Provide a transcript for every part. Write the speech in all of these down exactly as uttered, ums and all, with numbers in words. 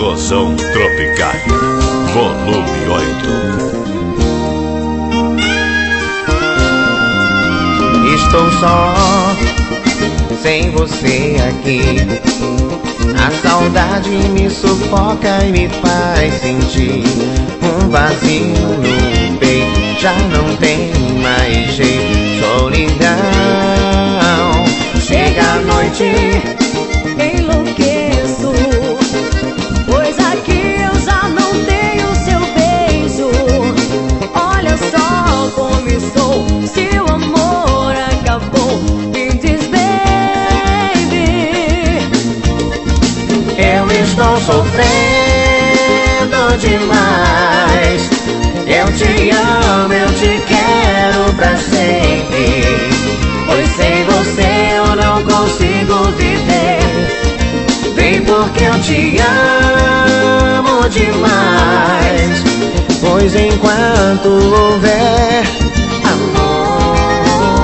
Forrozão Tropicália, volume oito. Estou só, sem você aqui. A saudade me sufoca e me faz sentir um vazio no peito. Já não tem mais jeito, solidão. Chega a noite, enlouqueço, pois aqui eu já não tenho seu beijo. Olha só como estou, se o amor acabou, me diz, baby. Eu estou sofrendo demais. Eu te amo, eu te quero pra sempre, pois sem você eu não consigo viver. Vem porque eu te amo demais, pois enquanto houver amor,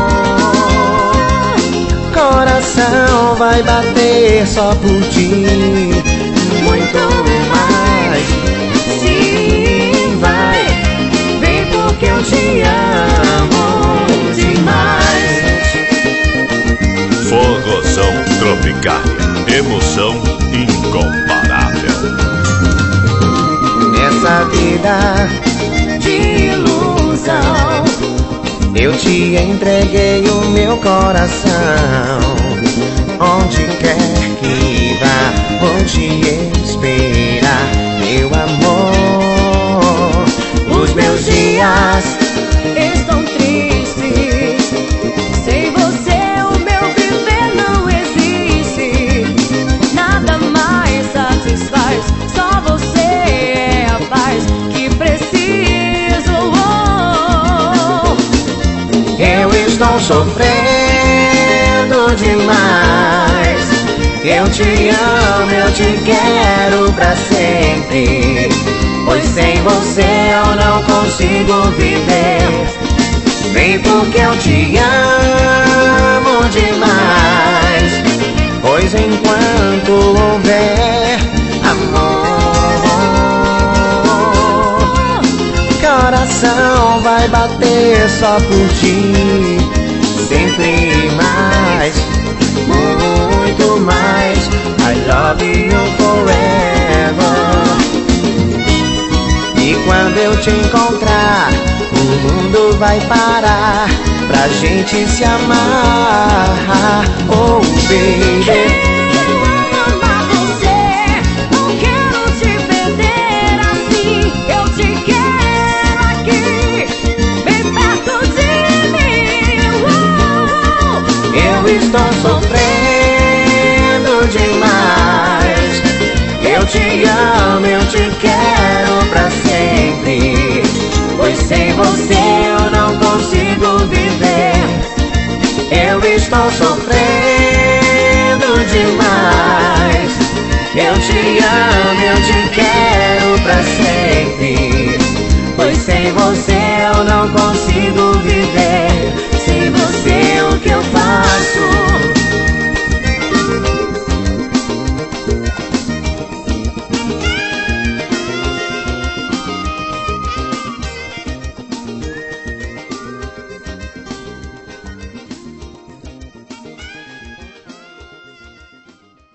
coração vai bater só por ti. Muito mais, sim, vai. Vem porque eu te amo demais. Forrozão Tropicália, emoção incomparável. Nessa vida de ilusão, eu te entreguei o meu coração. Onde quer que vá, vou te esperar, meu amor. Os meus dias Estão tristes, sem você o meu viver não existe. Nada mais satisfaz, só você é a paz que preciso. Oh, eu estou sofrendo demais. Eu te amo, eu te quero pra sempre, pois sem você eu não consigo viver. Vem porque eu te amo demais, pois enquanto houver amor, coração vai bater só por ti. Sempre mais, muito mais. I love you forever. E quando eu te encontrar, o mundo vai parar pra gente se amar. Oh, baby. quero amar você, não quero te perder assim. Eu te quero aqui, bem perto de mim. Oh, Eu estou sofrendo demais. Eu te amo, eu te quero pra sempre, pois sem você eu não consigo viver. Eu estou sofrendo demais. Eu te amo, eu te quero pra sempre, pois sem você eu não consigo viver.